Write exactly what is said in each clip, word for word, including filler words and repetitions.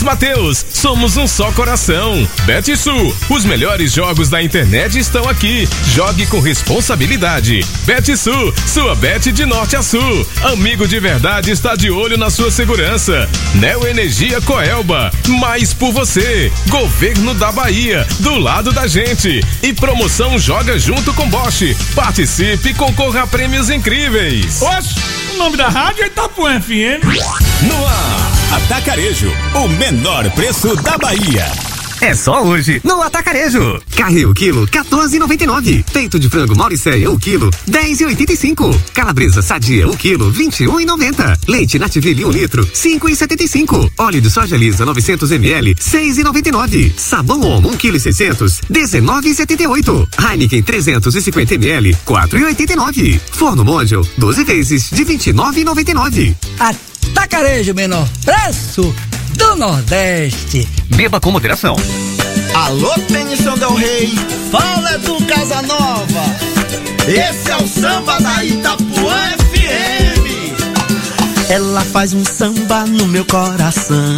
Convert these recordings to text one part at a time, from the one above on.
Mateus, somos um só coração. Betsul, os melhores jogos da internet estão aqui. Jogue com responsabilidade. Betsul, sua bet de norte a sul. Amigo de verdade está de olho na sua segurança. Neo Energia Coelba, mais por você. Governo da Bahia, do lado da gente. E promoção Joga Junto com Bosch. Participe e concorra a prêmios incríveis. Oxe, o nome da rádio é Itapuã F M. No ar, Atacarejo, o menor preço da Bahia. É só hoje no Atacarejo. Carré o quilo quatorze e noventa e nove. Peito de frango Mauricéia o quilo dez e oitenta e cinco. Calabresa Sadia o quilo vinte e um e noventa. Leite Nativille um litro cinco e setenta e cinco. Óleo de soja lisa novecentos mililitros seis e noventa e nove. Sabão Omo um quilo e seiscentos dezenove e setenta e oito. Heineken trezentos e cinquenta mililitros quatro e oitenta e nove. Forno Mondial doze vezes de vinte e nove e noventa e nove. Atacarejo, menor preço do Nordeste. Beba com moderação. Alô, Tennyson Del Rey, fala do Casa Nova. Esse é o samba da Itapuã F M. Ela faz um samba no meu coração.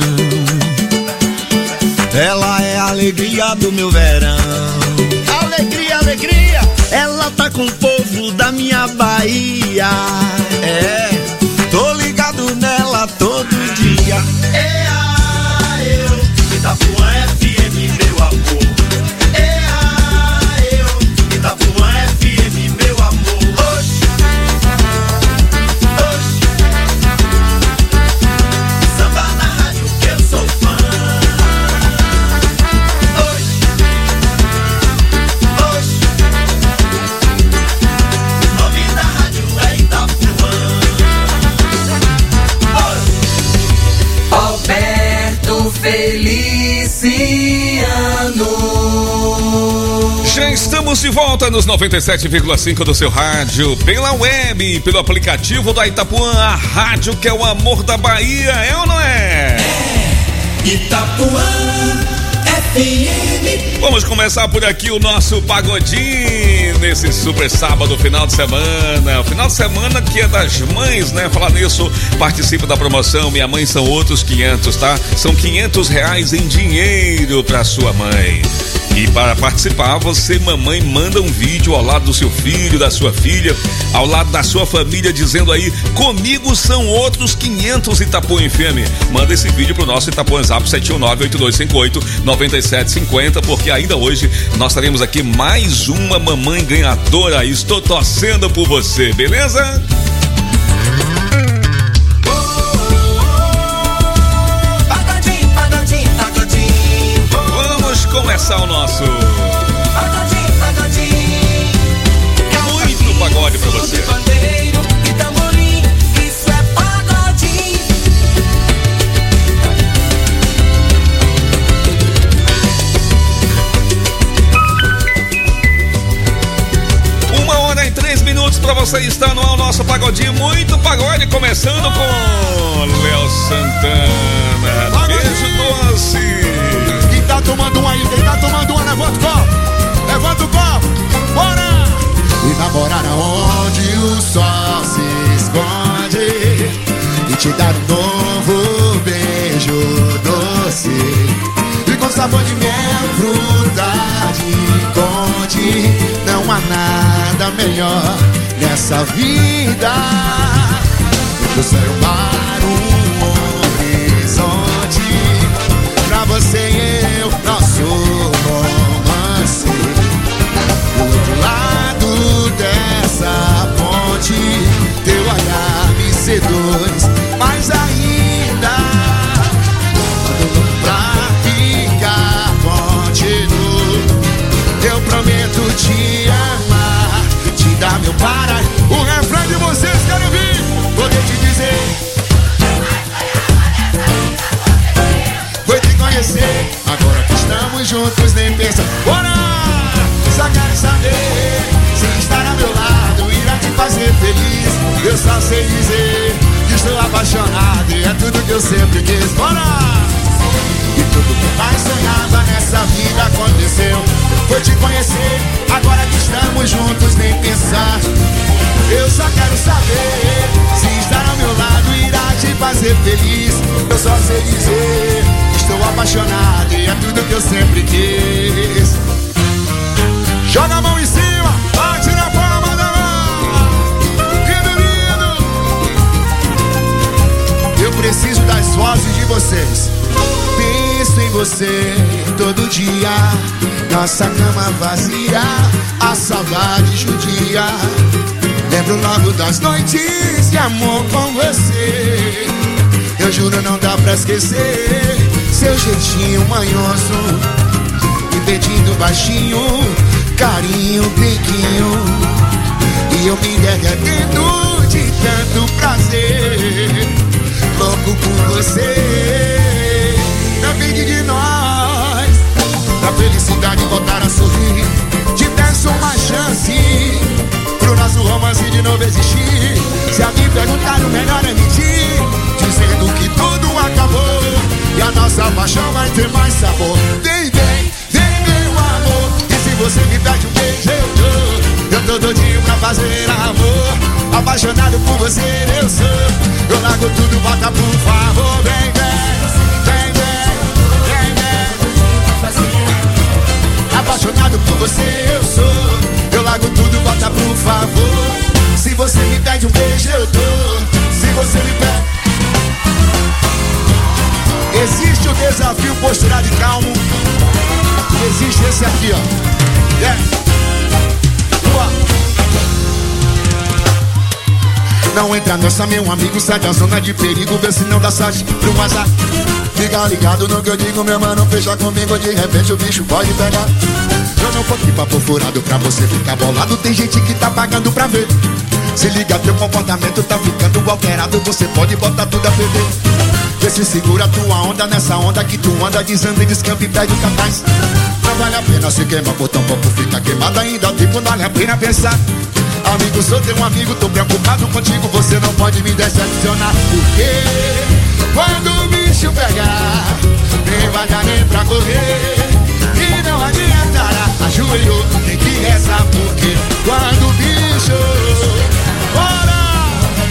Ela é a alegria do meu verão. Alegria, alegria. Ela tá com o povo da minha Bahia. É, tô ligado nela todo dia. É a eu, Itapuã F M, meu amor. É a eu, Itapuã F M, meu amor. Oxe, oxe. Samba na rádio que eu sou fã. Oxe, oxe. O nome da rádio é Itapuã. Alberto Feliciano. Já estamos de volta nos noventa e sete vírgula cinco do seu rádio, pela web, pelo aplicativo da Itapuã, a rádio que é o amor da Bahia, é ou não é? É Itapuã F M. Vamos começar por aqui o nosso pagodinho nesse super sábado, final de semana. O final de semana que é das mães, né? Falar nisso, participa da promoção Minha Mãe São Outros quinhentos, tá? São quinhentos reais em dinheiro pra sua mãe. E para participar, você, mamãe, manda um vídeo ao lado do seu filho, da sua filha, ao lado da sua família, dizendo aí, comigo são outros quinhentos Itapuã F M. Manda esse vídeo pro nosso Itapuã Zap sete um nove oito dois cinco oito nove sete cinco zero, porque ainda hoje nós teremos aqui mais uma mamãe ganhadora. Estou torcendo por você, beleza? Começar o nosso pagodinho, pagodinho. Muito pagode pra você. Pandeiro e tamborim, isso é pagodinho. Uma hora e três minutos pra você estar no ar o nosso pagodinho. Muito pagode, começando com Léo Santana. Pagodinho. Beijo doce. Tá tomando um aí, quem tá tomando um, levanta o copo, levanta o copo, bora! E namorar aonde o sol se esconde e te dar um novo beijo doce e com sabor de mel, fruta de conte. Não há nada melhor nessa vida do céu para um horizonte. Pra você e eu, nosso romance. Do outro lado dessa ponte, teu olhar me seduz. Mas ainda, pra ficar continuo, eu prometo te amar, te dar meu para. O refrão de vocês querem ouvir? Poder te dizer. Agora que estamos juntos, nem pensa. Bora! Só quero saber se estar ao meu lado irá te fazer feliz. Eu só sei dizer que estou apaixonado e é tudo que eu sempre quis. Bora! E tudo que mais sonhava nessa vida aconteceu. Foi te conhecer, agora que estamos juntos, nem pensar. Eu só quero saber se estar ao meu lado irá te fazer feliz. Eu só sei dizer que estou Penso em você todo dia, nossa cama vazia, a saudade judia. Lembro logo das noites de amor com você. Eu juro não dá pra esquecer seu jeitinho manhoso e dedinho baixinho, carinho, biquinho. E eu me derretendo de tanto prazer, louco por você. Depende de nós, pra felicidade voltar a sorrir. Te peço uma chance pro nosso romance de novo existir. Se alguém perguntar, o melhor é mentir, dizendo que tudo acabou e a nossa paixão vai ter mais sabor. Vem, vem, vem meu amor, e se você me pede um beijo eu dou. Eu tô doidinho pra fazer amor, apaixonado por você eu sou. Eu largo tudo, volta por favor. Vem, vem, vem, vem, vem, vem. Apaixonado por você eu sou. Eu largo tudo, volta por favor. Se você me pede um beijo eu dou. Se você me pede. Existe o desafio postural de calmo. Existe esse aqui, ó. Yeah. Não entra nessa, meu amigo, sai da zona de perigo, vê se não dá sorte pro WhatsApp. Fica ligado no que eu digo, meu mano, fecha comigo, de repente o bicho pode pegar. Eu não pouquinho papo furado pra você ficar bolado, tem gente que tá pagando pra ver. Se liga, teu comportamento tá ficando alterado, você pode botar tudo a perder. Vê se segura tua onda nessa onda que tu anda, desanda e descampa e perde o capaz. Não vale a pena se queimar, por tão pouco fica queimado ainda, tipo, não vale a pena pensar. Amigo, sou teu amigo, tô preocupado contigo, você não pode me decepcionar. Porque quando o bicho pegar, nem vai dar nem pra correr. E não adiantará, ajoelhou, tem que rezar. Porque quando o bicho bora,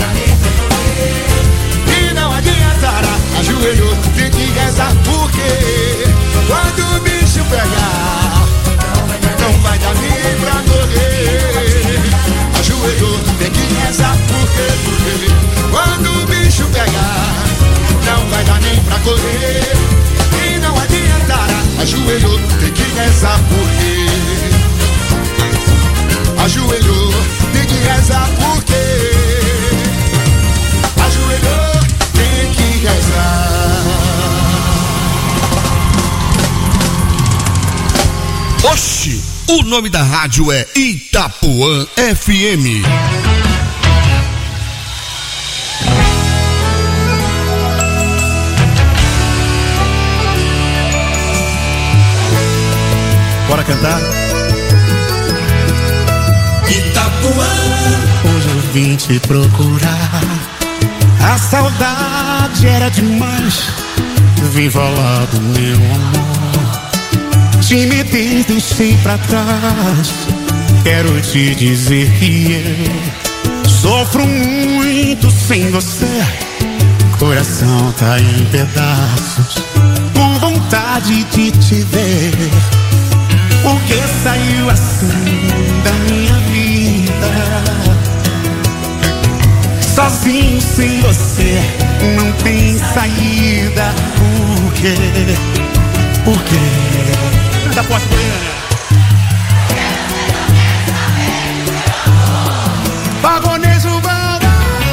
e não adiantará, ajoelhou, tem que rezar. Porque quando o bicho pegar, não vai dar nem pra correr. Ajoelhou, tem que rezar. Porque, porque quando o bicho pegar, não vai dar nem pra correr. E não adiantará, ajoelhou, tem que rezar. Porque ajoelhou, tem que rezar. Porque ajoelhou, tem que rezar. Oxi, o nome da rádio é Itapuã F M. Bora cantar? Itapuã. Hoje eu vim te procurar. A saudade era demais. Vim falar do meu amor. Timidez deixei pra trás. Quero te dizer que eu sofro muito sem você. Coração tá em pedaços, com vontade de te ver. Porque saiu assim da minha vida. Sozinho sem você não tem saída. Por quê? Por quê? Da porta Goiânia. Pagonejo banda.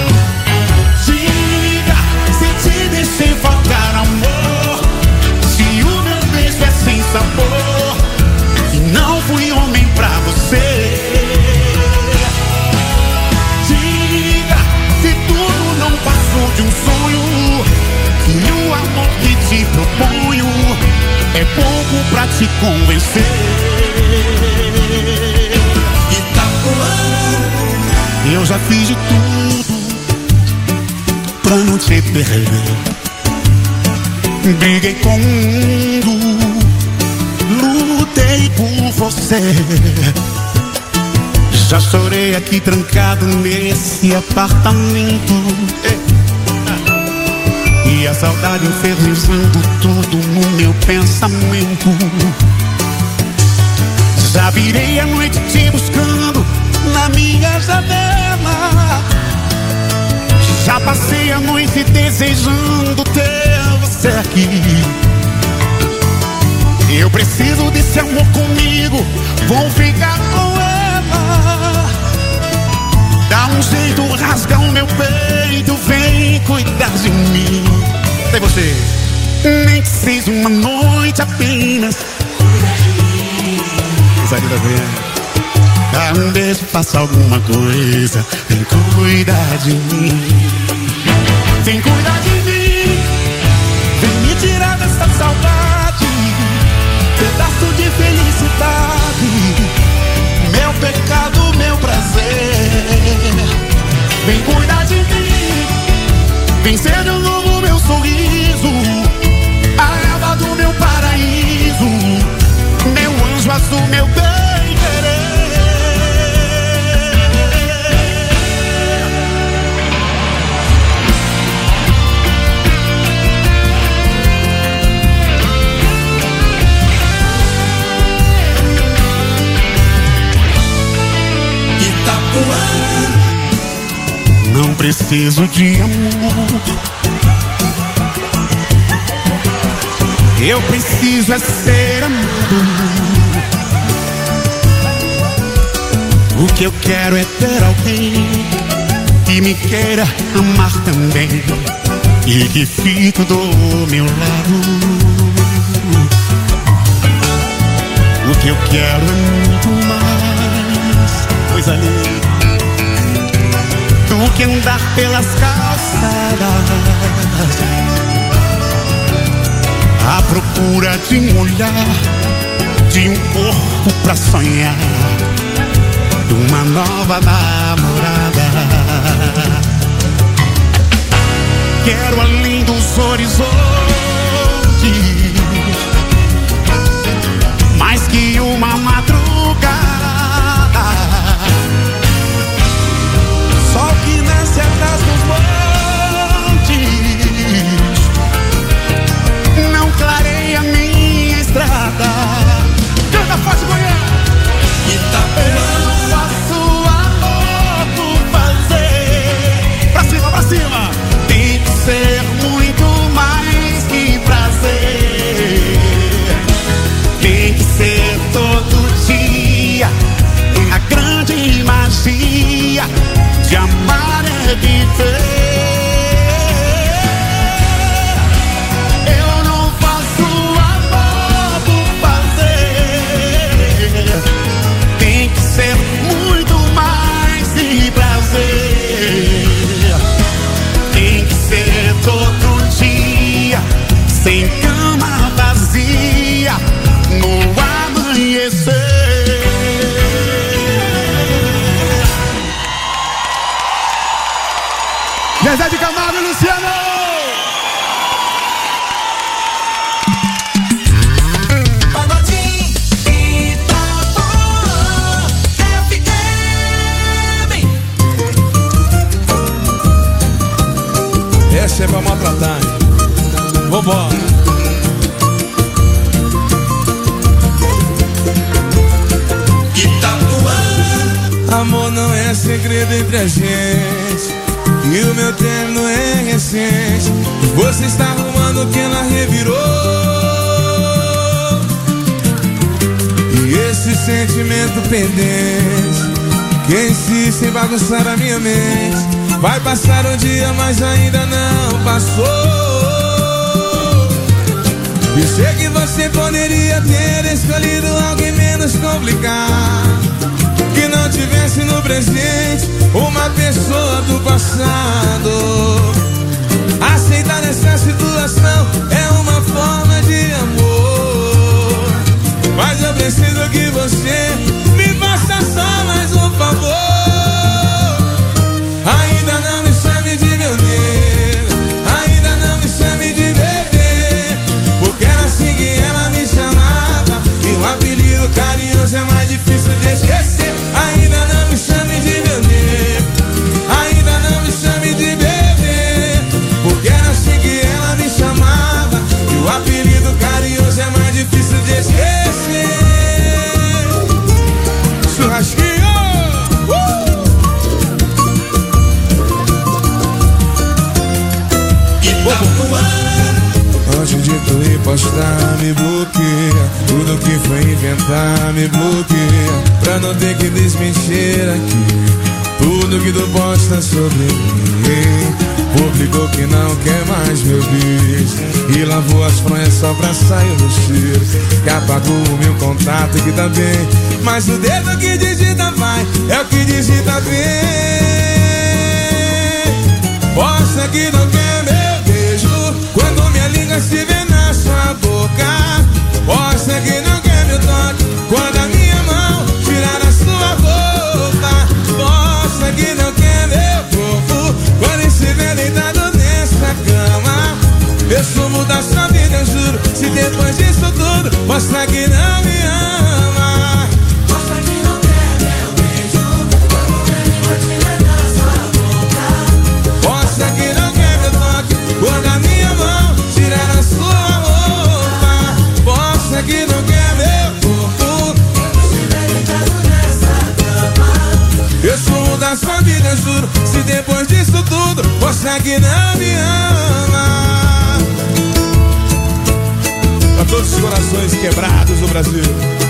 Diga se te deixei faltar amor, se o meu beijo é sem sabor e não fui homem pra você. Diga se tudo não passou de um sonho, que o amor que te proponho é pouco pra te convencer. Itapuã. Eu já fiz de tudo pra não te perder. Briguei com o mundo, lutei por você. Já chorei aqui trancado nesse apartamento. E a saudade infernizando tudo no meu pensamento. Já virei a noite te buscando na minha janela. Já passei a noite desejando ter você. você aqui. Eu preciso desse amor comigo, vou ficar com ela. Dá um jeito, rasga o meu peito, vem cuidar de mim. Tem você. Nem que seja uma noite apenas. Saída bem. Dá um beijo, faça alguma coisa, vem cuidar de mim. Vem cuidar de mim, vem me tirar dessa saudade, pedaço de felicidade, meu pecado, meu prazer. Vem cuidar de mim, vem ser de novo meu sorriso, a aba do meu paraíso, meu anjo azul, meu bem-querer. Não preciso de amor, eu preciso é ser amado. O que eu quero é ter alguém que me queira amar também e que fique do meu lado. O que eu quero é muito mais, coisa linda, do que andar pelas calçadas à procura de um olhar, de um corpo pra sonhar, de uma nova namorada. Quero além dos horizontes, mais que uma madrugada, sol que nasce atrás dos montes, não clareia minha estrada. Canta forte, Goiânia! Eu faço amor por fazer. Pra cima, pra cima! Tem que ser muito mais que prazer. Tem que ser todo dia. A grande magia de amar é viver. Eu não faço amor por fazer. Tem que ser muito mais que prazer. Tem que ser todo dia, sem cama vazia, no amanhecer. Zezé de Camargo e Luciano! Pagodinho Itapuã F M. Essa é pra maltratar. Vambora. Itapuã. Amor não é segredo entre a gente, e o meu término é recente. Você está arrumando o que ela revirou, e esse sentimento pendente que insiste em bagunçar a minha mente. Vai passar um dia, mas ainda não passou. E sei que você poderia ter escolhido alguém menos complicado, que não tivesse no presente uma pessoa do passado. Aceitar essa situação é uma forma de amor, mas eu preciso que você me faça só mais um favor. Ainda não me chame de meu nego, ainda não me chame de bebê, porque era assim que ela me chamava, e um apelido carinhoso é mais difícil de esquecer. Ainda não me chame de meu nego, ainda não me chame de bebê, porque era assim que ela me chamava, que postar me bloqueia, tudo que foi inventar me bloqueia, pra não ter que desmentir aqui tudo que tu posta sobre mim. Publicou que não quer mais meu beijo e lavou as fronhas só pra sair do cheiro. Que apagou o meu contato que tá bem, mas o dedo que digita vai é o que digita bem. Posta que não quer meu beijo quando minha língua estiver na sua boca. Posta que não quer meu toque quando a minha mão tirar a sua roupa. Posta que não quer meu corpo quando estiver deitado nessa cama. Eu sou mudar sua vida, eu juro. Se depois disso tudo mostra que não me ama. Mostra que não quer meu beijo quando minha língua estiver na sua boca. Mostra que não quer meu toque quando a minha mão tirar a sua roupa. Mostra que não quer meu corpo quando estiver deitado nessa cama. eu sou mudar sua vida, eu juro. Se depois disso tudo mostra que não me ama. Pra todos os corações quebrados do Brasil,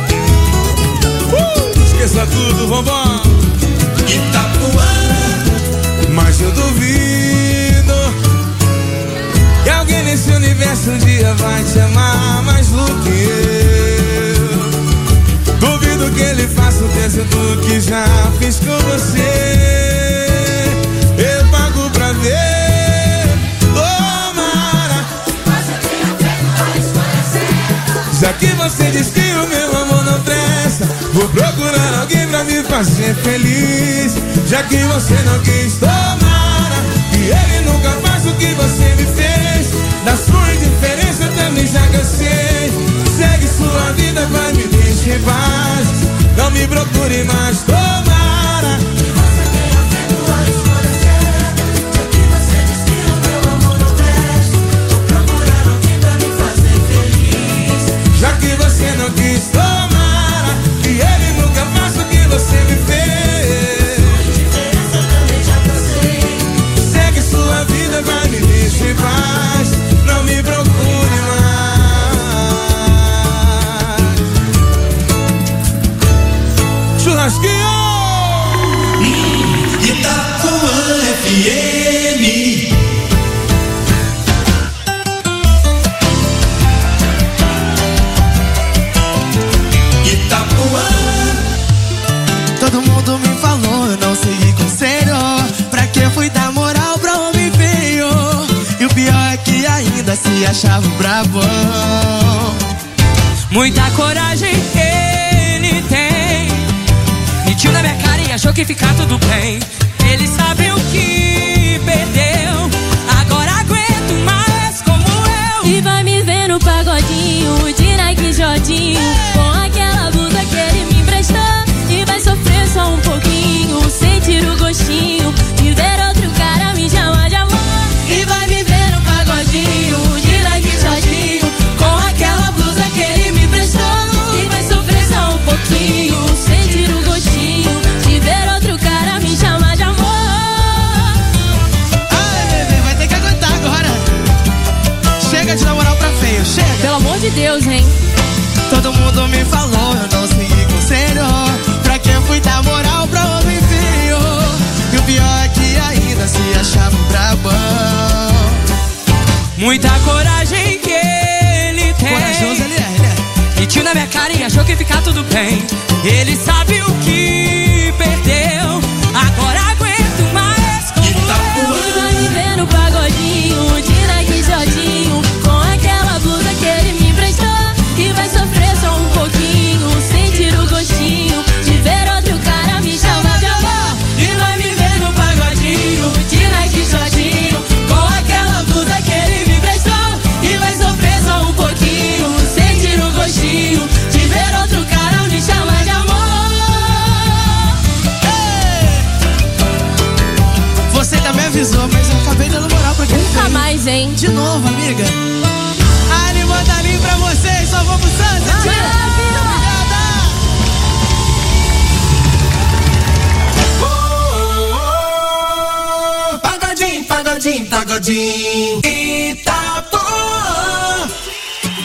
uh, esqueça tudo, vambora. Itapuã. Mas eu duvido que alguém nesse universo um dia vai te amar mais do que eu. Duvido que ele faça o peso do que já fiz com você. Eu pago pra ver, tomara. Já que você diz que o meu amor não presta, vou procurar alguém pra me fazer feliz. Já que você não quis, tomara que ele nunca faça o que você me fez. Da sua indiferença eu também já cansei. Segue sua vida, vai me deixar em paz. Não me procure mais, tomara. Você tenha feito a escolha certa. Já que você diz que o meu amor não presta, vou procurar alguém pra me fazer feliz. Já que você não quis, tomara que ele nunca faça o que você me fez. Diferença também já cansei. Segue sua vida, vai me deixar em paz. Não me procure mais. Churrasquinho! Itapuã F M. Itapuã. Todo mundo me falou, eu não segui conselho. Pra que fui dar moral pra homem feio? E o pior é que ainda se achava um brabão. Muita coragem ele tem. Mentiu na minha cara e achou que ficar tudo bem. Ele sabe o que perdeu. Agora aguento mais como eu. E vai me ver no pagodinho de Nike Jodinho, com aquela blusa que ele me emprestou. E vai sofrer só um pouquinho, sentir o gostinho de ver outro cara me chamar de amor. E vai me ver no pagodinho de Nike Jodinho, com aquela blusa que ele me emprestou. E vai sofrer só um pouquinho, sentir o gostinho de ver outro cara me chamar de amor. Ai, bebê, vai ter que aguentar agora. Chega de dar moral pra feio, chega. Pelo amor de Deus, hein? Todo mundo me falou, eu não segui conselho. Pra que fui dar moral pra homem feio? E o pior é que ainda se achava um brabão. Muita coragem que ele tem. Corajoso ele é, ele é. Mentiu na minha cara e achou que ficar tudo bem. Ele sabe o que perdeu. Agora aguento mais como eu. E vai me ver no pagodinho de Nike Jodinho, com aquela blusa que ele me emprestou. E vai sofrer só um pouquinho, sentir o gostinho de ver outro cara me chamar de amor. E vai me ver no pagodinho de Nike Jodinho, com aquela blusa que ele me emprestou. E vai sofrer só um pouquinho, sentir o gostinho de ver outro cara me chamar de amor. Você também avisou, mas eu acabei dando moral pra quem Nunca fez. mais, hein? De novo, amiga. Ali, manda ali pra vocês, só vamos Santa, tia. Pagodinho, pagodinho, pagodinho. Itapuã.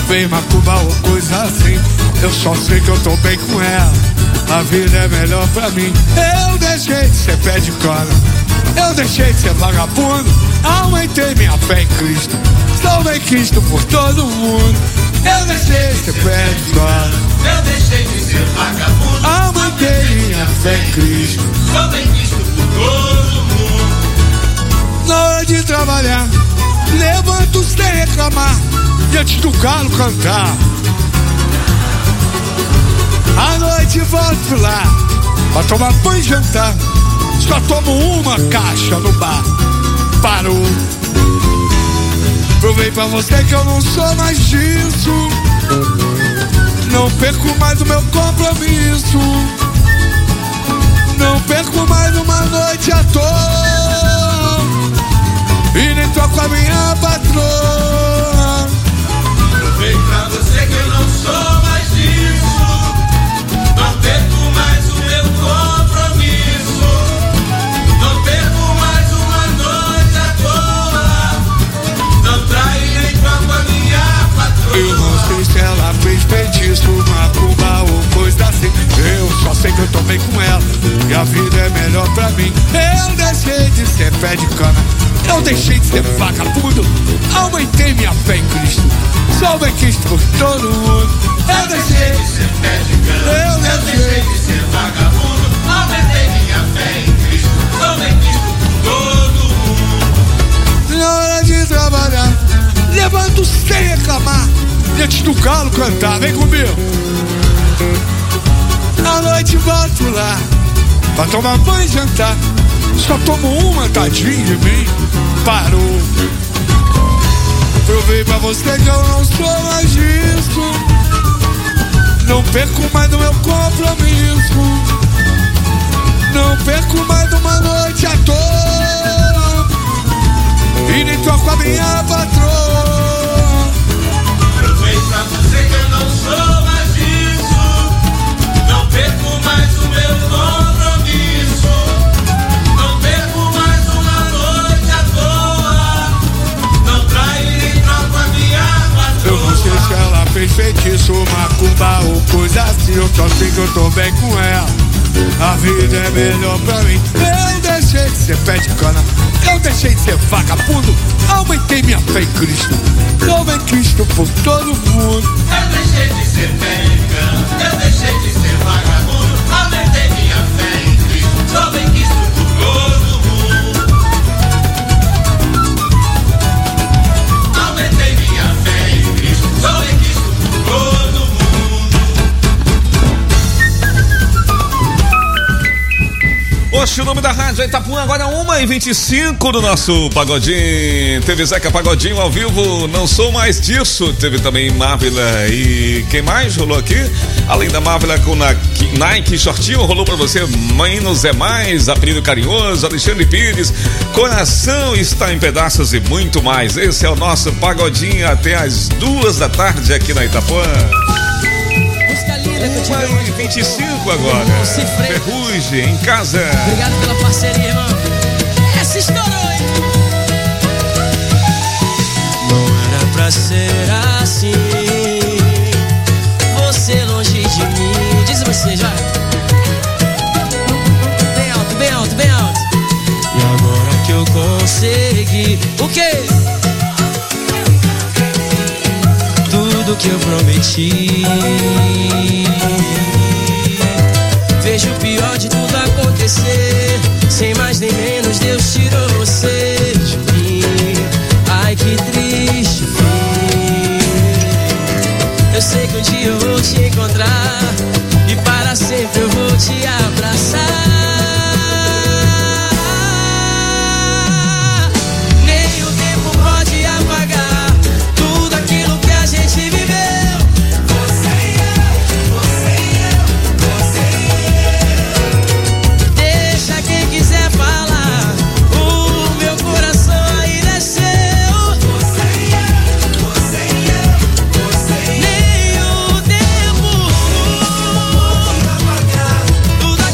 vem macumba ou coisa assim. Eu só sei que eu tô bem com ela. A vida é melhor pra mim. Eu deixei de ser pé de cana, eu deixei de ser vagabundo. Aumentei minha fé em Cristo, sou bem quisto por todo mundo. Eu deixei de ser pé de cana, eu deixei de ser vagabundo. Aumentei minha fé em Cristo, sou bem quisto por todo mundo. Na hora de trabalhar, levanto sem reclamar, e antes do galo cantar, à noite volto lá pra tomar banho e jantar. Só tomo uma caixa no bar. Parou. Provei pra você que eu não sou mais disso. Não perco mais o meu compromisso. Não perco mais uma noite à toa. E nem troco a minha patroa. Provei pra você que eu não sou mais disso. Não perco mais o meu compromisso. Não perco mais uma noite à toa. Não traio nem troco a minha patroa. Eu não sei se ela fez feitiço, macumba ou coisa assim. Eu só sei que eu tô bem com ela e a vida é melhor pra mim. Eu deixei de ser pé de cana, eu deixei de ser vagabundo. Aumentei minha fé em Cristo, sou bem quisto por todo mundo. Eu deixei de ser pé de cana, eu, eu deixei de ser vagabundo. Aumentei minha fé em Cristo, sou bem quisto por todo mundo. Na hora de trabalhar, levanto sem reclamar, e antes do galo cantar, vem comigo. À noite volto lá pra tomar banho e jantar. Só tomo uma, tadinho de mim. Parou. Provei pra você que eu não sou mais disso. Não perco mais o meu compromisso. Não perco mais uma noite à toa. E nem troco a minha patroa. Provei pra você que eu não sou mais disso. Não perco mais o meu compromisso. Não perco mais uma noite à toa. Não traio nem troco a minha patroa. Eu não sei se ela fez feitiço, macumba ou coisa assim. Eu só sei que eu tô bem com ela. A vida é melhor pra mim. Eu deixei de ser pé de cana, eu deixei de ser vagabundo. Aumentei minha fé em Cristo, sou bem quisto por todo mundo. Eu deixei de ser pé de cana, eu deixei de ser vagabundo. Aumentei minha fé em Cristo, sou bem quisto por todo mundo. Aumentei minha fé em Cristo, sou bem quisto por todo mundo. Oxe, o nome da rádio é Itapuã, agora uma e vinte e cinco do nosso Pagodinho. Teve Zeca Pagodinho ao vivo, não sou mais disso. Teve também Mávila e quem mais rolou aqui? Além da Mávila com na Nike Shortinho, rolou pra você Menos é Mais, Apelido Carinhoso, Alexandre Pires, Coração Está em Pedaços e muito mais. Esse é o nosso Pagodinho até as duas da tarde aqui na Itapuã. uma e vinte e cinco agora. Ferrugem em casa. Obrigado pela parceria, irmão. Essa estourou, hein? Não era pra ser assim. Você longe de mim. Diz você já. Bem alto, bem alto, bem alto. E agora que eu consegui. O quê? Tudo que eu prometi. Vejo o pior de tudo acontecer. Sem mais nem menos, Deus tirou você de mim. Ai, que triste fim. Eu sei que um dia eu vou te encontrar e para sempre eu vou te abraçar. Nem o tempo pode apagar tudo aquilo que a gente viveu. Você e eu, você e eu, você e eu. Deixa quem quiser falar, o meu coração ainda é seu. Você e eu, você e eu, você e eu. Nem o tempo pode apagar tudo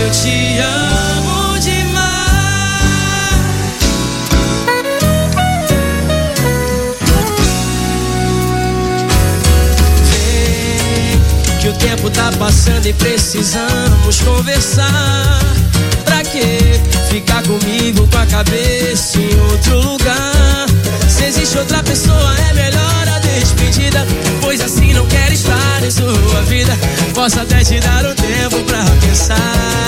eu te amo demais. Vem, que o tempo tá passando e precisamos conversar. Pra que ficar comigo com a cabeça em outro lugar? Se existe outra pessoa é melhor a despedida, pois assim não quero estar em sua vida. Posso até te dar um tempo pra pensar,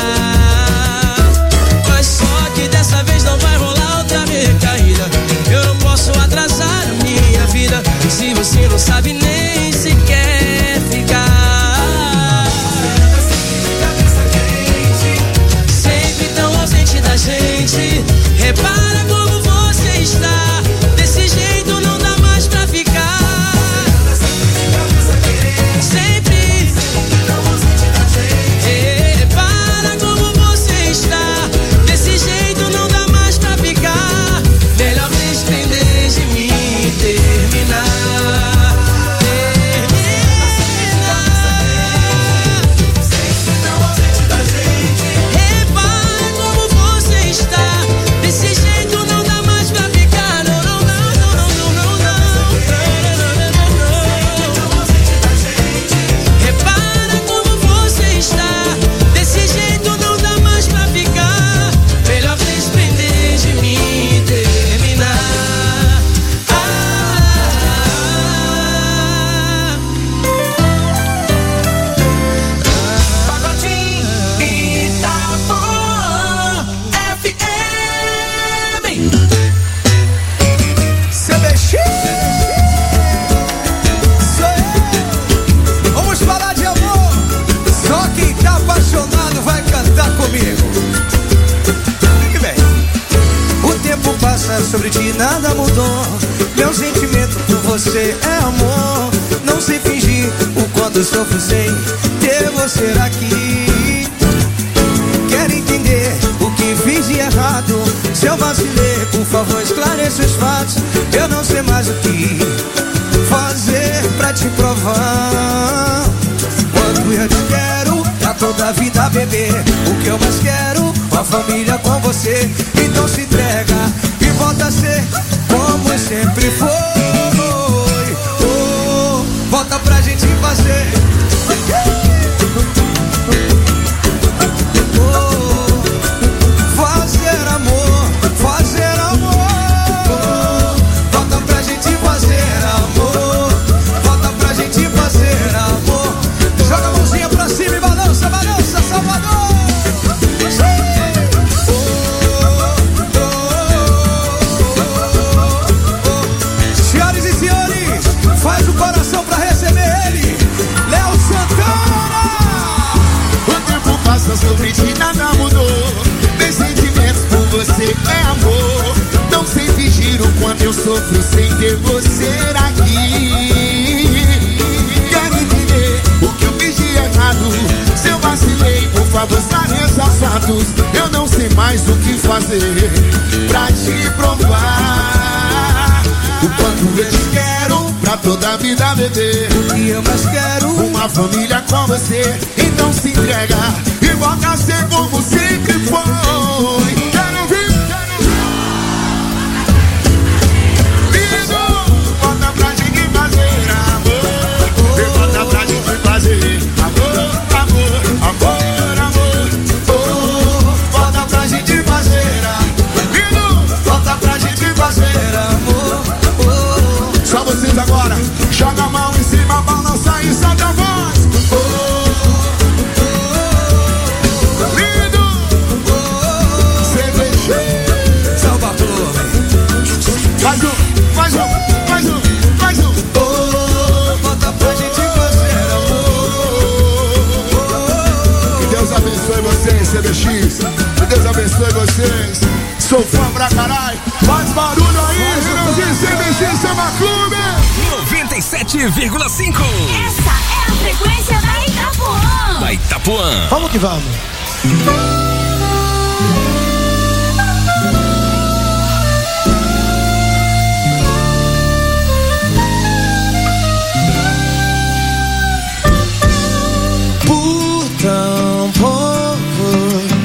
mas só que dessa vez não vai rolar outra recaída. Eu não posso atrasar a minha vida se você não sabe nem se quer ficar. Da gente, repara como você está. Desse jeito não dá mais pra ficar. Sempre. Repara como você está. Desse jeito não dá mais pra ficar. Melhor desprender de mim e terminar. Sobre ti nada mudou. Meu sentimento por você é amor. Não sei fingir o quanto sofro sem ter você aqui. Quero entender o que fiz de errado. Se eu vacilei, por favor esclareça os fatos. Eu não sei mais o que fazer pra te provar quanto eu te quero pra toda a vida, bebê. O que eu mais quero, uma família com você. Então se entrega e volta a ser como sempre foi. Oh, volta pra gente fazer. Oh, fazer amor, fazer amor. Volta pra gente fazer amor. Volta pra gente fazer amor. Joga a mãozinha pra cima e balança, balança, Salvador. Sobre ti nada mudou. Meus sentimentos por você é amor. Não sei fingir o quanto eu sofro sem ter você aqui. Quero entender o que eu fiz de errado. Se eu vacilei, por favor esclareça os fatos. Eu não sei mais o que fazer pra te provar o quanto eu te quero pra toda a vida, bebê. O que eu mais quero, uma família com você. Então se entrega e volta a ser como sempre foi. Quero vir, lindo, volta pra gente fazer amor. E volta pra gente fazer amor, amor, amor, amor. Oh, volta pra gente fazer amor. Lindo, volta pra gente fazer amor. Oh, só vocês agora, joga a mão em cima, balança e solta a voz. Oh, mais um, mais um, mais um, mais um. Oh, volta pra gente fazer amor. Que Deus abençoe vocês, C B X. Que Deus abençoe vocês. Sou fã pra caralho. Faz barulho aí, Renanzinho, C B X Samba Clube. noventa e sete vírgula cinco. Essa é a frequência da Itapuã. Da Itapuã. Vamos que vamos. Por tão pouco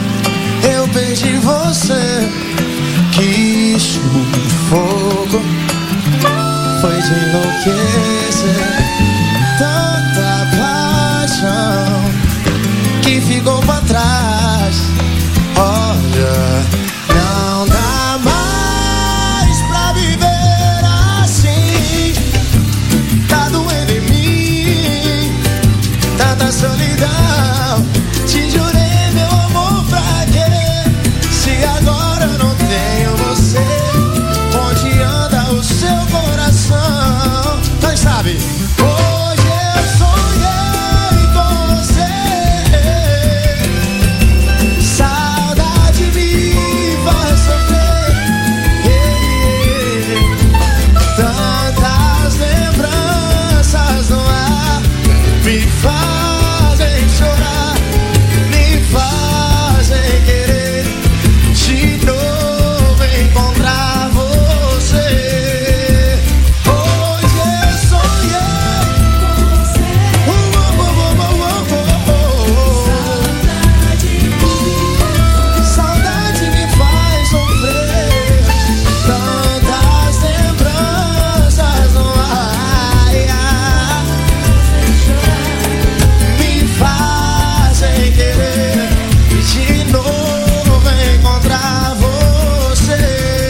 de enlouquecer. Tanta paixão que ficou pra trás. Olha, não dá mais pra viver assim. Tá doendo em mim, tanta solidão. Te jurei, meu amor, pra quê? Se agora eu não tenho você, onde anda o seu coração? Quem sabe? Hoje eu sonhei com você. Saudade me faz sofrer. Tantas lembranças no ar me fazem chorar, me fazem querer de novo encontrar você. Hoje eu sonhei com você. Oh, oh, oh, oh, oh, oh, oh. Saudade me faz sofrer. Tantas lembranças no ar me fazem querer de novo encontrar você.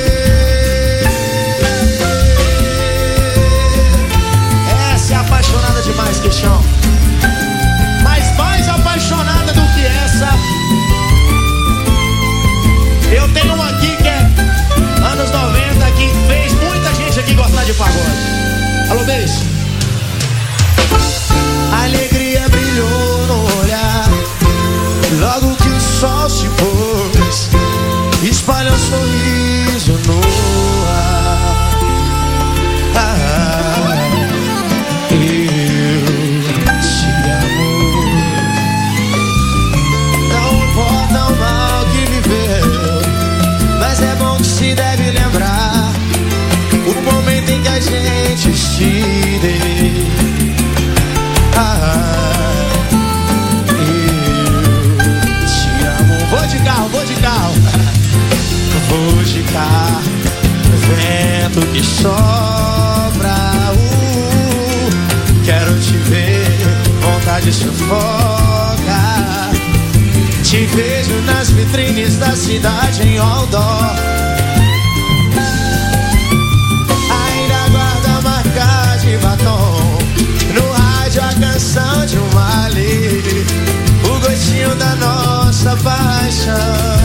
Essa é apaixonada demais, questão. Mas mais apaixonada do que essa, eu tenho uma aqui que é anos noventa, que fez muita gente aqui gostar de pagode. Alô, beijo. A alegria brilhou no olhar logo que o sol se pôs, espalha um sorriso no ar. Ah, eu te amo. Não importa o mal que viveu, mas é bom que se deve lembrar o momento em que a gente se deu. Ah, eu te amo. Vou de carro, vou de carro. Vou de carro, vento que sopra. Uh, quero te ver, vontade sufoca. Te vejo nas vitrines da cidade em outdoor. Ainda guarda a marca de batom, no rádio a canção de um ali, o gostinho da nossa paixão.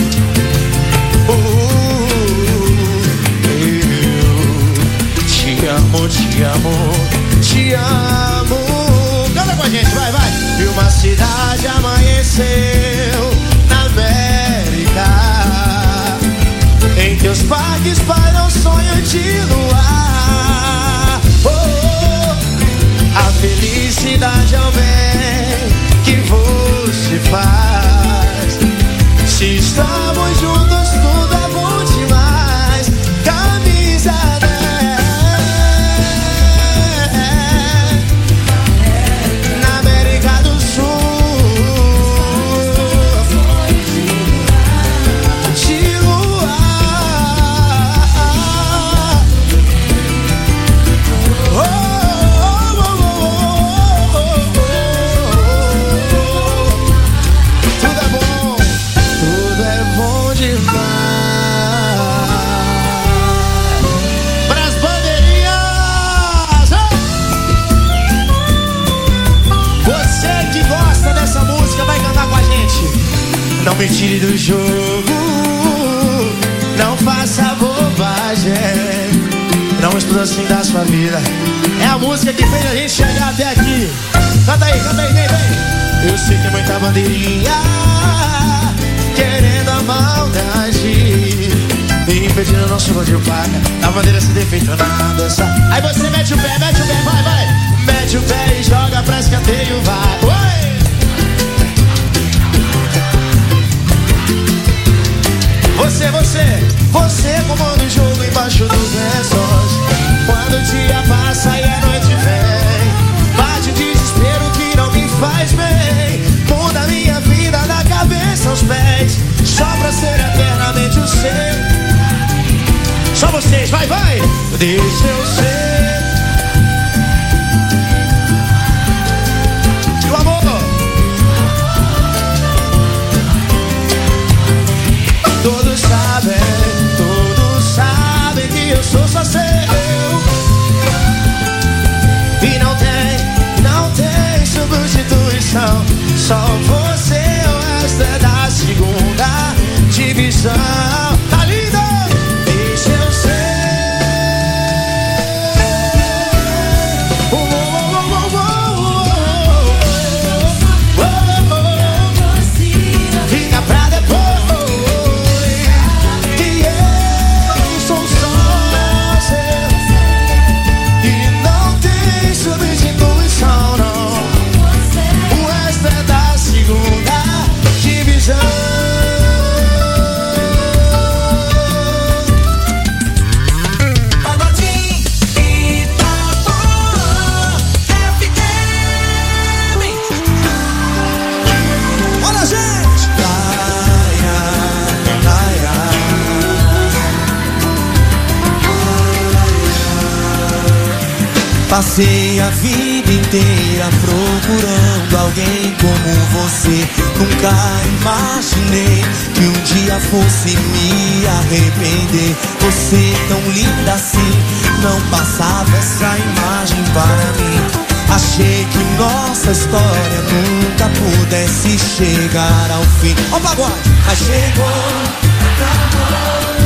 Te amo, te amo, te amo. Canta com a gente, vai, vai. E uma cidade amanheceu na América, em teus parques paira um sonho de luar. Oh, oh. A felicidade é o bem que você faz. Se estamos juntos tudo é bom demais. Camisa dez na América do Sul, de luar. Oh, oh, oh, oh, oh, oh. Tudo é bom, tudo é bom demais. Pras bandeirinhas, oh! Você que gosta dessa música vai cantar com a gente. Não me tire do jogo, não faça bobagem, não exploda assim da sua vida. É a música que fez a gente chegar até aqui. Canta aí, canta aí, vem, vem. Eu sei que tem muita bandeirinha querendo a maldade, impedindo o nosso gol de placa, a bandeira se defeita na dança. Aí você mete o pé, mete o pé, vai, vai. Mete o pé e joga pra escanteio, vai. Oi! Você, você, você comanda o jogo embaixo dos lençóis. Quando o dia passa e a noite vem, bate o desespero que não me faz bem. Muda a minha vida da cabeça aos pés, só pra ser eternamente o seu. Só vocês, vai, vai. Deixa eu ser Todos sabem, todos sabem que eu sou só seu. E não tem, não tem substituição. Só você, o resto é da segunda divisão. Tá lindo? Deixa eu ser. Passei a vida inteira procurando alguém como você. Nunca imaginei que um dia fosse me arrepender. Você tão linda assim, não passava essa imagem para mim. Achei que nossa história nunca pudesse chegar ao fim. Ó o pagode! Mas chegou, acabou,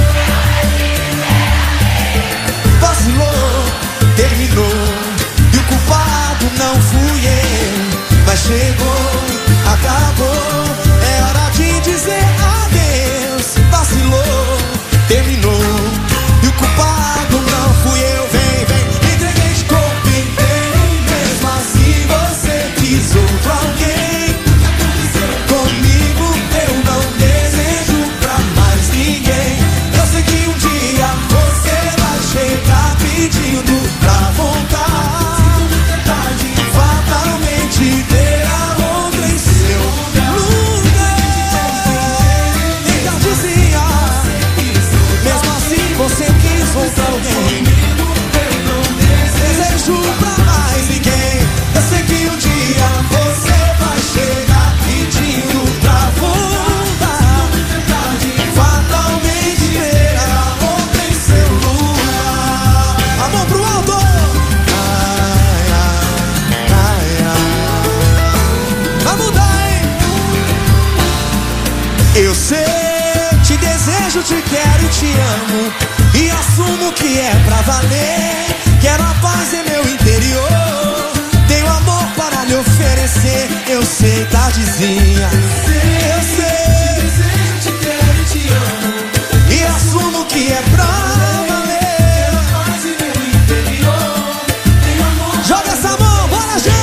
vacilou, terminou. E o culpado não fui eu. Mas chegou, acabou, é hora de dizer adeus. Vacilou, terminou. E o culpado não fui eu. Vem, vem, entreguei de corpo inteiro. Mesmo assim você quis outro alguém. Comigo eu não desejo pra mais ninguém. Eu sei que um dia você vai chegar pedindo pra voltar. Fatalmente terá outra em seu lugar. Então dizia, mesmo assim você quis voltar alguém. Desejo pra mais ninguém. Eu sei que um dia você vai chegar pedindo pra voltar. Fatalmente terá outra em seu lugar. A mão pro alto. Eu sei, te desejo, te quero e te amo. E assumo que é pra valer. Quero a paz em meu interior. Tenho amor para lhe oferecer. Eu sei, tardezinha. Eu sei, te desejo, te quero e te amo. E assumo que é pra valer. Quero a paz em meu interior. Tenho amor. Joga essa mão, bora, gente!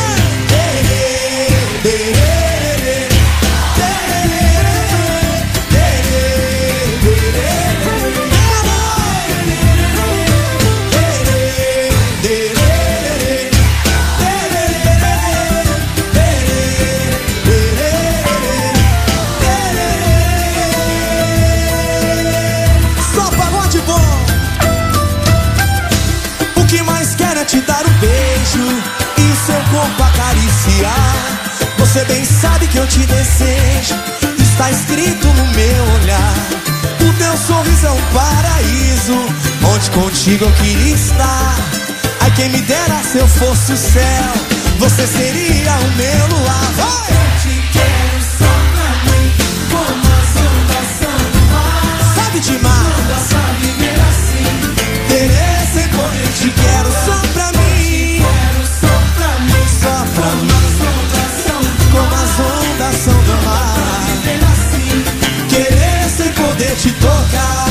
Te dar um beijo e o seu corpo acariciar. Você bem sabe que eu te desejo. Está escrito no meu olhar. O teu sorriso é um paraíso, onde contigo eu queria estar. Ai, quem me dera se eu fosse o céu, você seria o meu luar. Vai! Eu te quero só pra mim, como as ondas são do mar. Sabe demais, não dá pra viver assim. Querer sem poder, te quero só pra mim. Quero só pra mim, só pra mim. Como as ondas são do mar. Viver assim. Querer sem poder te tocar.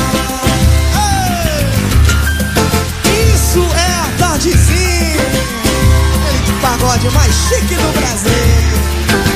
Ei! Isso é a tardezinha. Aquele pagode mais chique do Brasil.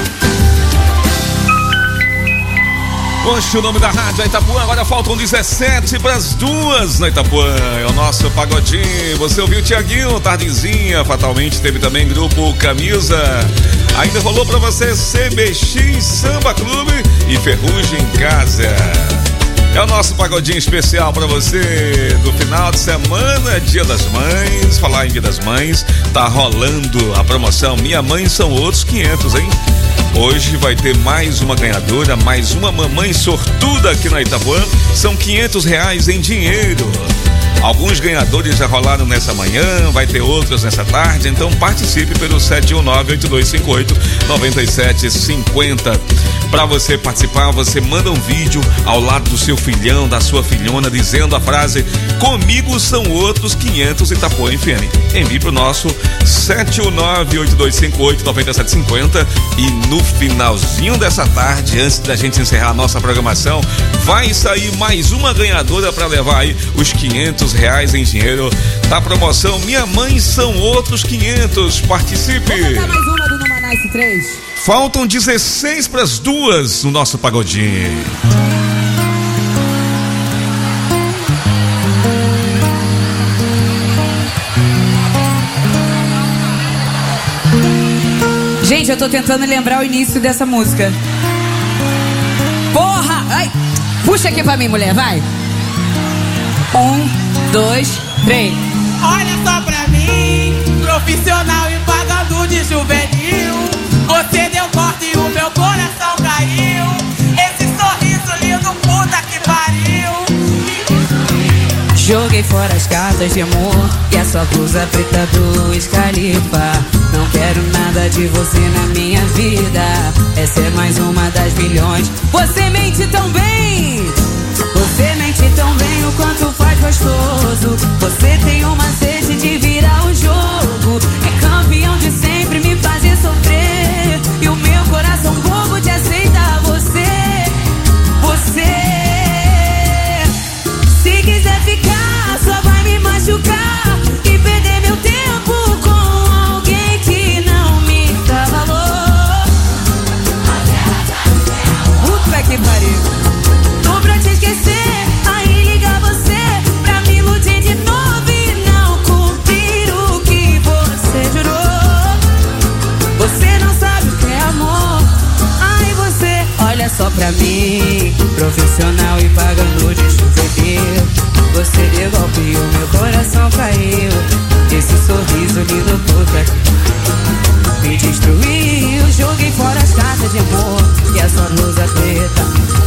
Poxa, o nome da rádio é Itapuã. Agora faltam dezessete para as duas na Itapuã. É o nosso pagodinho. Você ouviu o Tiaguinho, tardezinha. Fatalmente teve também grupo Camisa. Ainda rolou para você C B X Samba Clube e Ferrugem em Casa. É o nosso pagodinho especial para você do final de semana, Dia das Mães. Falar em Dia das Mães, tá rolando a promoção Minha Mãe São Outros quinhentos, hein? Hoje vai ter mais uma ganhadora, mais uma mamãe sortuda aqui na Itapuã. São quinhentos reais em dinheiro. Alguns ganhadores já rolaram nessa manhã, vai ter outros nessa tarde, então participe pelo sete um nove, oito dois cinco oito, nove sete cinco zero. Para você participar, você manda um vídeo ao lado do seu filhão, da sua filhona, dizendo a frase: comigo são outros quinhentos Itapuã F M. Envie pro nosso sete um nove, oito dois cinco oito, nove sete cinco zero e no finalzinho dessa tarde, antes da gente encerrar a nossa programação, vai sair mais uma ganhadora para levar aí os quinhentos reais em dinheiro da promoção Minha Mãe São Outros quinhentos. Participe! Vou botar mais uma do Numanice três. Faltam dezesseis para as duas no nosso pagodinho. Gente, eu tô tentando lembrar o início dessa música. Porra! Ai! Puxa aqui pra mim, mulher, vai! Um, dois, três. Olha só pra mim, profissional e pagador de juvenil. Você deu corte e o meu coração caiu. Esse sorriso lindo, puta que pariu. Joguei fora as cartas de amor e a sua blusa preta do Scalifa. Não quero nada de você na minha vida. Essa é mais uma das milhões. Você mente tão bem, você mente tão bem o quanto faz gostoso. Você tem uma sede de virar o jogo. É campeão de sempre me fazer sofrer. E o meu coração bobo de aceitar você. Você, se quiser ficar, só vai me machucar e perder meu tempo com alguém que não me dá valor. Puta que pariu. Tô pra te esquecer, aí liga você pra me iludir de novo e não cumprir o que você jurou. Você não sabe o que é amor. Ai, você, olha só pra mim, profissional e pagando de chuveiro. Você deu golpe e o meu coração caiu. Esse sorriso lindo puta me destruiu. Joguei fora as cartas de amor e a sua blusa preta.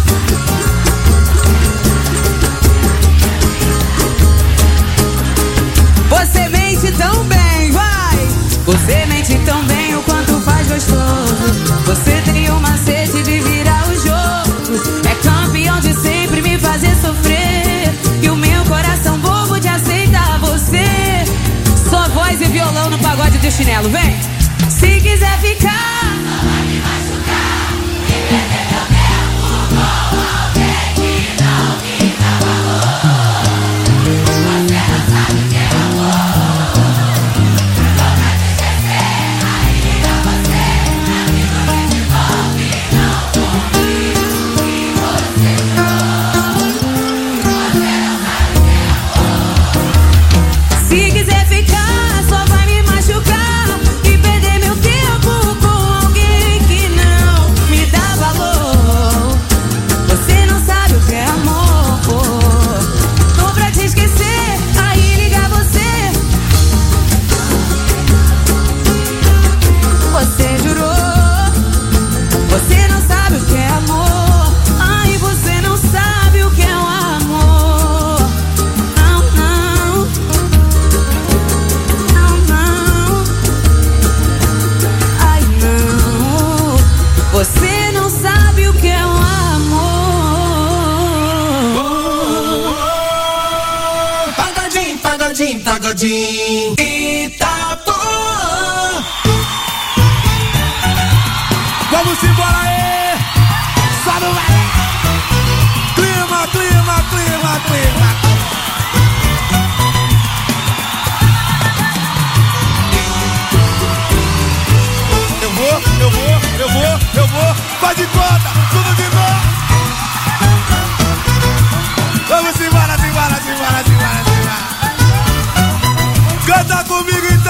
Você mente tão bem, vai! Você mente tão bem o quanto faz gostoso. Você tem uma sede de virar o jogo. É campeão de sempre me fazer sofrer. E o meu coração bobo de aceitar você. Só voz e violão no pagode do chinelo, vem! Se quiser ficar, só vai me machucar e perder meu tempo com alguém que não me dá valor. Você não sabe o que é amor. Tô pra te esquecer, aí liga você pra me iludir de novo e não cumprir o que você jurou. Você não sabe o que é amor. Se quiser ficar, só vai me machucar e perder meu tempo com alguém que não me dá valor. Você não sabe o que é amor. Tô pra te esquecer, aí liga você. Você jurou. Você não sabe o que é amor. Ai, você não sabe o que é o amor. Não, não. Não, não. Ai, não. Você não sabe o que é o amor. Pagodinho, pagodinho, pagodinho. Itapuã. Vamos embora aí! Só no vai! Clima, clima, clima, clima! Eu vou, eu vou, eu vou, eu vou! Faz de conta, tudo de bom! Vamos embora, embora, embora, embora, embora! Canta comigo então!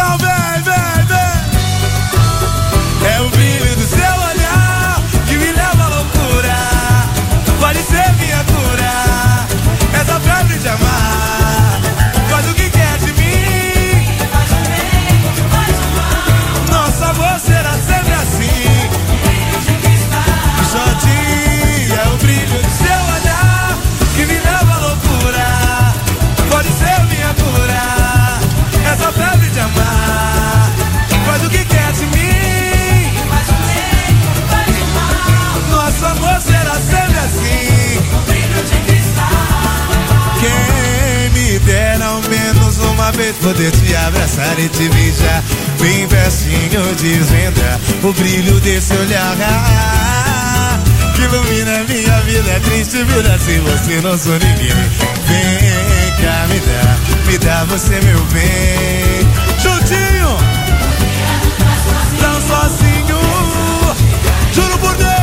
vez poder te abraçar e te beijar bem pertinho, desvendar o brilho desse olhar que ilumina minha vida, triste vida se você não sou ninguém. Vem cá, me dá, me dá você meu bem. Juntinho, tão sozinho, juro por Deus.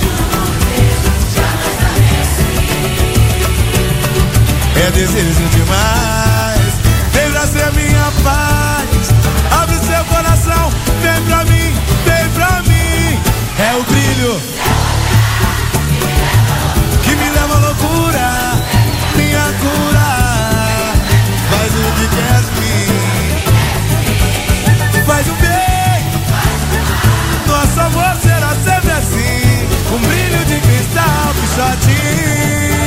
É desejo demais, vem pra ser minha paz. Abre seu coração, vem pra mim, vem pra mim. É o brilho que me leva à loucura, minha cura. Faz o que quer de mim, faz o bem. Nosso amor será sempre assim, um brilho de cristal, pichotinho.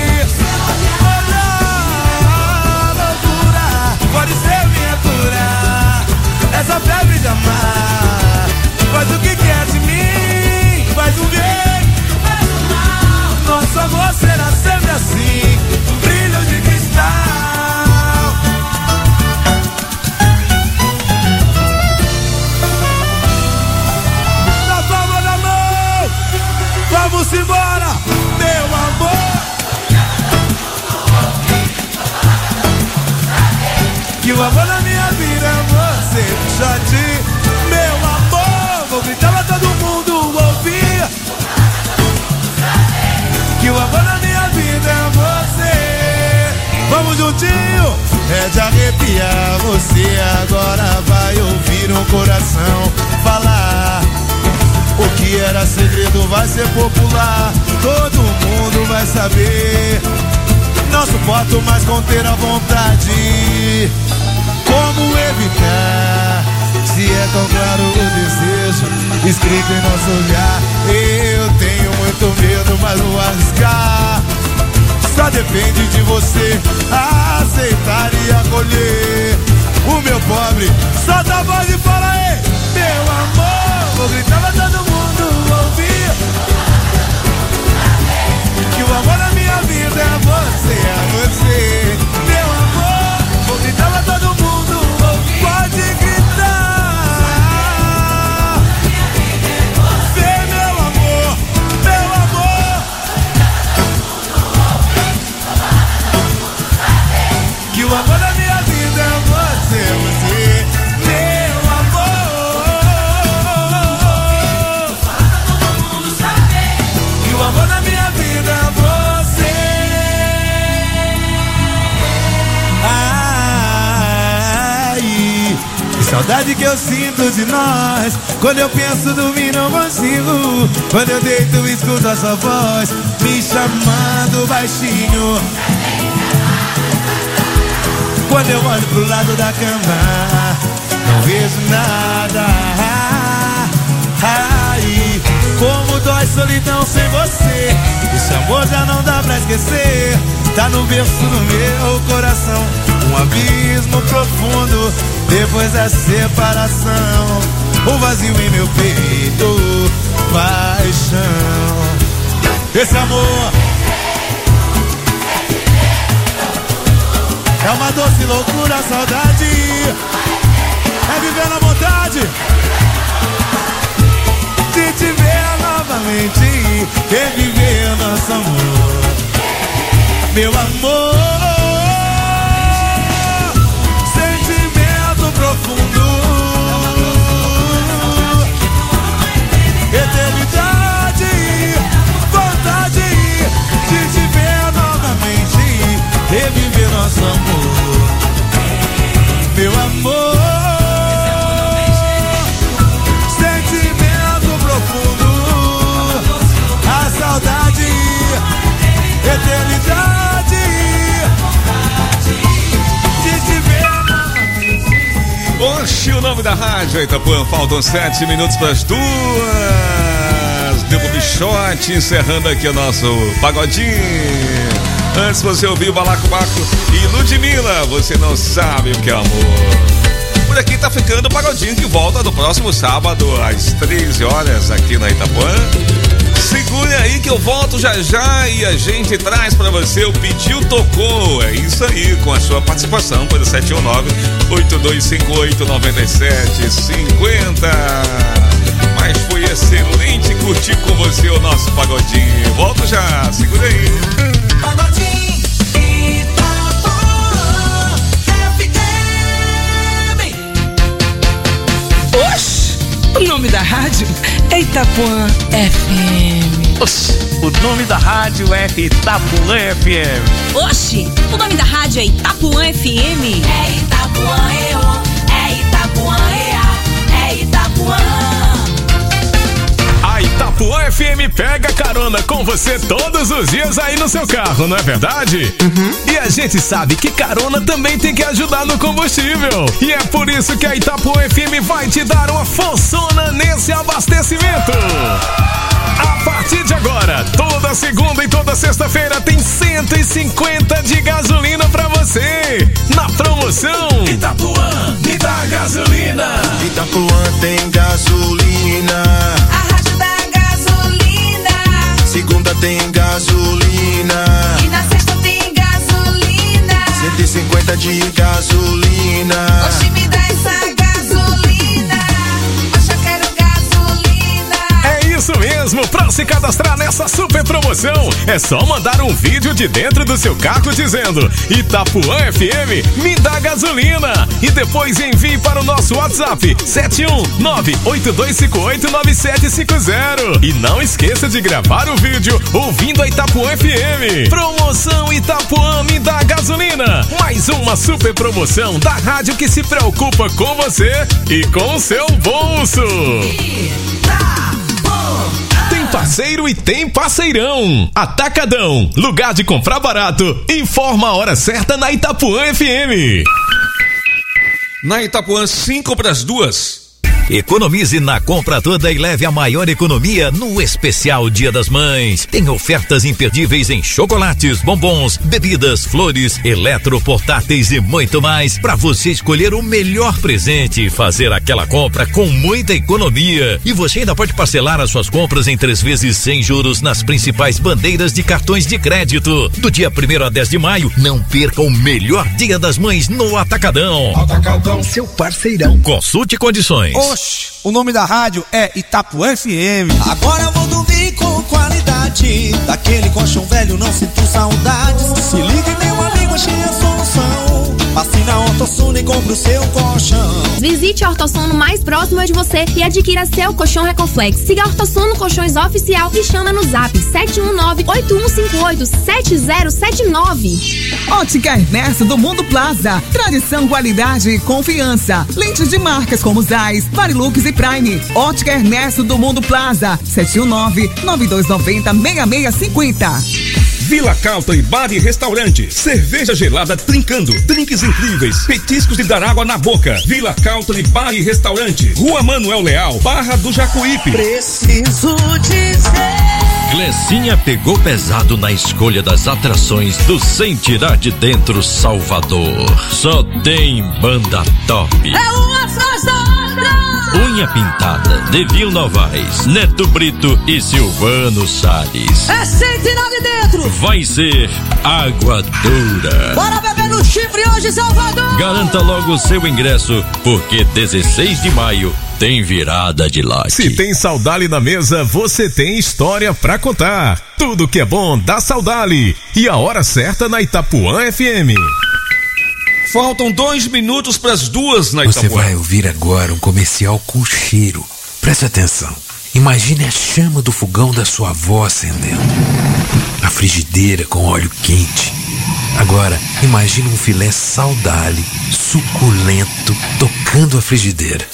Pode ser minha cura, essa febre de amar. Faz o que quer de mim, faz o bem, faz o mal. Nosso amor será sempre assim, um brilho de cristal. Na palma da mão, vamos embora, meu amor. Que o amor na minha vida é você, pichote, meu amor. Vou gritar pra todo mundo ouvir. Que o amor na minha vida é você. Vamos juntinho, é de arrepiar. Você agora vai ouvir um coração falar. O que era segredo vai ser popular, todo mundo vai saber. Não suporto mais conter a vontade. Como evitar, se é tão claro o desejo escrito em nosso olhar? Eu tenho muito medo, mas vou arriscar. Só depende de você aceitar e acolher. O meu pobre, solta a voz e fala aí, meu amor. Vou gritar pra todo mundo ouvir. Que o amor na minha vida é você, é você, meu amor. Vou gritar pra todo mundo ouvir. Pode gritar. Vem, meu amor, meu amor. Que o amor na minha vida é você, você, meu amor. Que o amor na minha vida é você. Ai, que saudade que eu sinto de nós. Quando eu penso dormir não consigo. Quando eu deito escuto a sua voz me chamando baixinho. Quando eu olho pro lado da cama não vejo nada. Ai, como dói solidão sem você. Esse amor já não dá pra esquecer. Tá no berço do meu coração, um abismo profundo depois da separação. O vazio em meu peito, paixão. Esse amor é uma doce loucura, saudade. É viver na vontade de te ver novamente, reviver nosso amor, meu amor. Sentimento profundo, eternidade, vontade de te ver novamente, reviver nosso amor, meu amor. Sentimento profundo, a saudade, eternidade de te ver novamente. Oxe, o nome da rádio Itapuã, faltam sete minutos para as duas. Deu um bichote, encerrando aqui o nosso pagodinho. Antes você ouviu Balacobaco e Ludmilla, você não sabe o que é amor. Por aqui tá ficando o pagodinho que volta no próximo sábado às treze horas aqui na Itapuã. Segure aí que eu volto já já e a gente traz pra você o Pediu Tocou. É isso aí, com a sua participação pelo sete um nove, oito dois cinco oito, nove sete cinco zero. Mas foi excelente curtir com você o nosso pagodinho. Volto já, segura aí. Pagodinho Itapuã F M. Oxi, o nome da rádio é Itapuã F M. Oxi, o nome da rádio é Itapuã F M. Oxi, o nome da rádio é Itapuã F M. É Itapuã E O, é Itapuã E A, é Itapuã. A Itapuã F M pega carona com você todos os dias aí no seu carro, não é verdade? Uhum. E a gente sabe que carona também tem que ajudar no combustível. E é por isso que a Itapuã F M vai te dar uma forçona nesse abastecimento. A partir de agora, toda segunda e toda sexta-feira tem cento e cinquenta de gasolina pra você. Na promoção Itapuã, me dá gasolina. Itapuã tem gasolina. A rádio da gasolina. Segunda tem gasolina. E na sexta tem gasolina. cento e cinquenta de gasolina. Oxi, me dá essa gasolina. Oxi, eu quero gasolina. É isso mesmo, pra se cadastrar nessa super promoção, é só mandar um vídeo de dentro do seu carro dizendo Itapuã F M, me dá gasolina. E depois envie para o nosso WhatsApp sete um nove, oito dois cinco oito, nove sete cinco zero. E não esqueça de gravar o vídeo ouvindo a Itapuã F M. Promoção Itapuã, me dá gasolina. Mais uma super promoção da rádio que se preocupa com você e com o seu bolso. Tem parceiro e tem parceirão. Atacadão, lugar de comprar barato. Informa a hora certa na Itapuã F M. Na Itapuã, cinco para as duas. Economize na compra toda e leve a maior economia no especial Dia das Mães. Tem ofertas imperdíveis em chocolates, bombons, bebidas, flores, eletroportáteis e muito mais para você escolher o melhor presente e fazer aquela compra com muita economia. E você ainda pode parcelar as suas compras em três vezes sem juros nas principais bandeiras de cartões de crédito. Do dia primeiro a dez de maio, não perca o melhor Dia das Mães no Atacadão. Atacadão, seu parceirão. Consulte condições. Oxi, o nome da rádio é Itapuã F M. Agora eu vou dormir com qualidade. Daquele colchão velho não sinto saudades. Se liga, meu amigo, achei a solução. Passe na Ortosono e compre o seu colchão. Visite a Ortosono mais próxima de você e adquira seu colchão Recoflex. Siga a Ortosono Colchões Oficial e chama no zap sete um nove, oito um cinco oito, sete zero sete nove. Ótica Ernesto do Mundo Plaza. Tradição, qualidade e confiança. Lentes de marcas como Zeiss, Varilux e Prime. Ótica Ernesto do Mundo Plaza. sete um nove, nove dois nove zero, seis seis cinco zero. Vila Country Bar e Restaurante. Cerveja gelada trincando. Drinks incríveis. Petiscos de dar água na boca. Vila Country Bar e Restaurante. Rua Manuel Leal, Barra do Jacuípe. Preciso dizer. Glecinha pegou pesado na escolha das atrações do Sem Tirar de Dentro Salvador. Só tem banda top. É uma atrás da outra. Unha Pintada, Devil Novaes, Neto Brito e Silvano Salles. É Sem Tirar de Dentro. Vai ser Água Dura. Bora beber no chifre hoje, Salvador. Garanta logo o seu ingresso, porque dezesseis de maio tem virada de lote. Se tem Saudale na mesa, você tem história pra contar. Tudo que é bom dá Saudale. E a hora certa na Itapuã F M. Faltam dois minutos para as duas na Itapuã. Você vai ouvir agora um comercial com cheiro. Preste atenção. Imagine a chama do fogão da sua avó acendendo. A frigideira com óleo quente. Agora, imagine um filé Saudale, suculento, tocando a frigideira.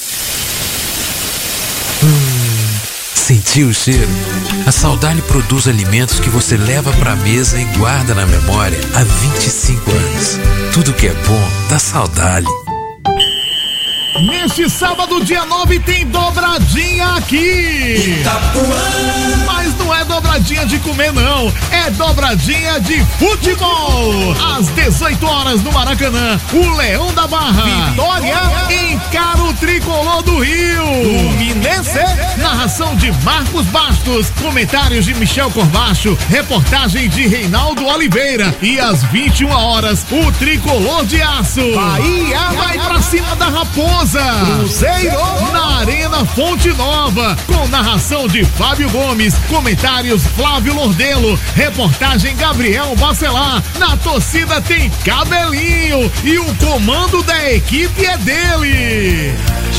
Hum, sentiu o cheiro? A Saudale produz alimentos que você leva pra mesa e guarda na memória há vinte e cinco anos. Tudo que é bom dá Saudale. Neste sábado, dia nove, tem dobradinha aqui. Itapuã. Mas não é dobradinha de comer, não. É dobradinha de futebol. Às dezoito horas no Maracanã, o Leão da Barra, Vitória, encara o Tricolor do Rio. Fluminense, narração de Marcos Bastos, comentários de Michel Corbacho, reportagem de Reinaldo Oliveira. E às vinte e uma horas, o Tricolor de Aço. Bahia vai pra cima da Raposa. Cruzeiro na Arena Fonte Nova, com narração de Fábio Gomes, comentários Flávio Lordelo, reportagem Gabriel Bacelar. Na torcida tem Cabelinho e o comando da equipe é dele,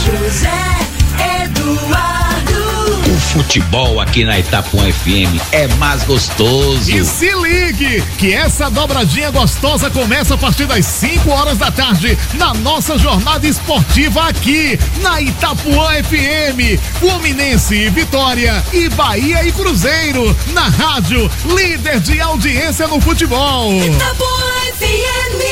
José Eduardo. O futebol aqui na Itapuã F M é mais gostoso. E se ligue que essa dobradinha gostosa começa a partir das cinco horas da tarde na nossa jornada esportiva aqui na Itapuã F M. Fluminense e Vitória e Bahia e Cruzeiro na rádio líder de audiência no futebol. Itapuã F M.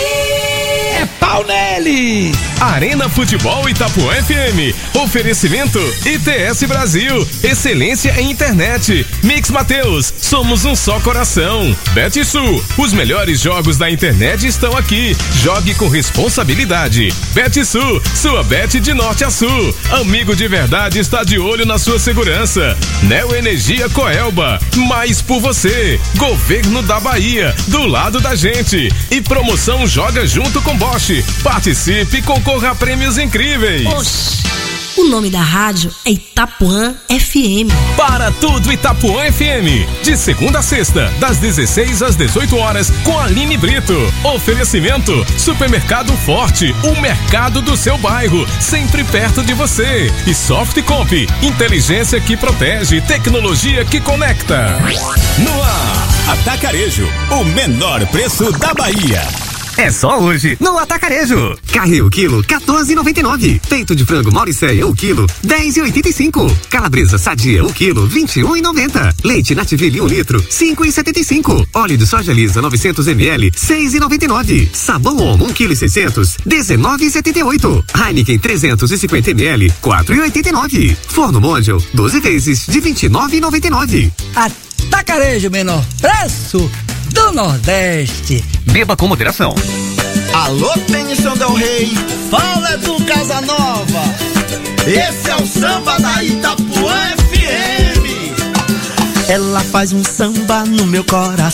É pau nele! Arena Futebol Itapuã F M. Oferecimento I T S Brasil. Excelência em internet. Mix Mateus. Somos um só coração. Betsul. Os melhores jogos da internet estão aqui. Jogue com responsabilidade. Betsul. Sua bet de norte a sul. Amigo de verdade está de olho na sua segurança. Neo Energia Coelba. Mais por você. Governo da Bahia. Do lado da gente. E promoção Joga Junto com Bosch. Participe e concorra a prêmios incríveis. Oxi. O nome da rádio é Itapuã F M. Para tudo Itapuã F M. De segunda a sexta, das dezesseis às dezoito horas, com Aline Brito. Oferecimento: Supermercado Forte, o mercado do seu bairro, sempre perto de você. E Softcomp, inteligência que protege, tecnologia que conecta. No ar, Atacarejo, o menor preço da Bahia. É só hoje, no Atacarejo. Carne o quilo, quatorze e noventa e nove. Peito de frango Mauricéia o quilo, dez e oitenta e cinco. Calabresa sadia o quilo, vinte e um e noventa. Leite Nativille um litro, cinco e setenta e cinco. Óleo de soja lisa novecentos mililitros, seis e noventa e nove. Sabão Omo um quilo e seiscentos, dezenove e setenta e oito. Heineken trezentos e cinquenta mililitros, quatro e oitenta e nove. Forno Mondial, doze vezes de vinte e nove e noventa e nove. Atacarejo, menor preço do Nordeste. Beba com moderação. Alô, Tennyson Del Rey, fala do Casanova. Esse é o samba da Itapuã F M. Ela faz um samba no meu coração.